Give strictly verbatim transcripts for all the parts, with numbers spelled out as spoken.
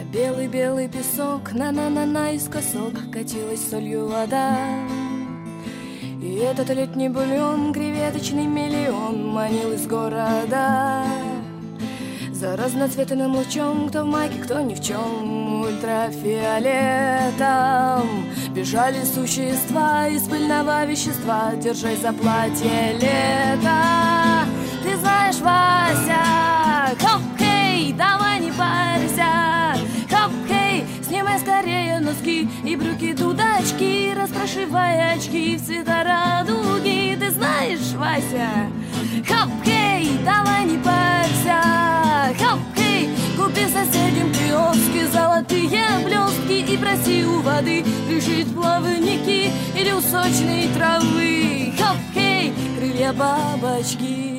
Белый-белый песок, на-на-на наискосок катилась солью вода. И этот летний бульон, креветочный миллион, манил из города. За разноцветным лучом, кто в майке, кто ни в чем, ультрафиолетом бежали существа из пыльного вещества, держась за платье лета. Ты знаешь, Вася, хоп-хей, давай не парься, хоп-хей, снимай скорее носки и брюки, дудачки, распрошивай очки в цвета радуги. Ты знаешь, Вася, хоп-хей, давай не парься, хоп-хей, купи в соседнем киоске золотые блестки и проси у воды пришить плавники или у сочной травы. Хоп-хей, крылья бабочки.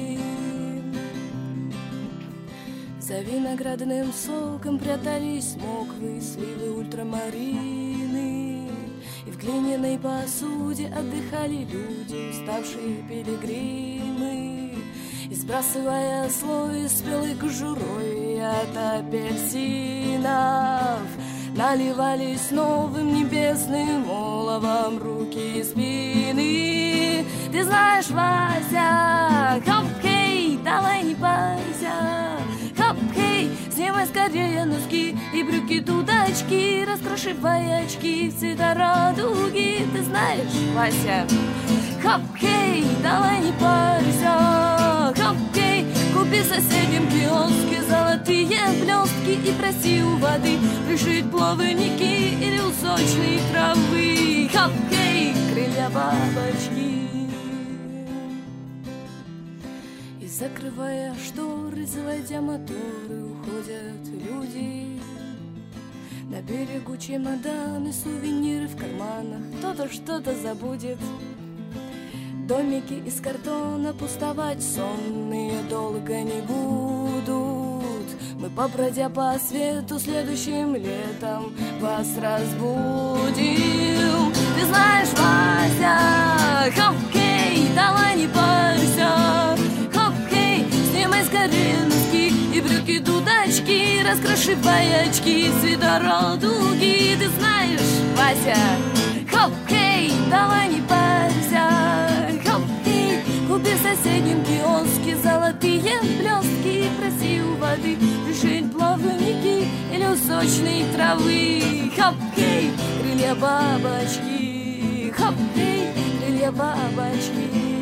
За виноградным соком прятались моквы, сливы, ультрамарины. И в глиняной посуде отдыхали люди, уставшие пилигримы. И сбрасывая слой спелой кожурой от апельсинов, наливались новым небесным оловом руки и спины. Ты знаешь, Вася, хоп-хей, давай не парься, хоп-хей, снимай скорее носки и брюки, дудачки, раскрошивай очки в цвета радуги. Ты знаешь, Вася, хоп-хей, давай не парься, хоп-хей, купи в соседнем киоске золотые блестки и проси у воды пришить плавники или у сочной травы. Хоп-хей, крылья бабочки. И закрывая шторы, заводя моторы, уходят люди. На берегу чемоданы, сувениры в карманах, кто-то что-то забудет. Домики из картона пустовать сонные долго не будут. Мы, побродя по свету, следующим летом вас разбудим. Ты знаешь, Вася, хоп-хей, давай не парься, хоп-хей, снимай скорее носки и брюки, дудачки, раскрошивай очки цвета радуги. Ты знаешь, Вася, хоп-хей, давай не парься, хоп-хей, купи в соседнем киоске золотые блестки, проси у воды пришить плавники или у сочной травы. Хоп-хей, крылья бабочки, хоп-хей, крылья бабочки.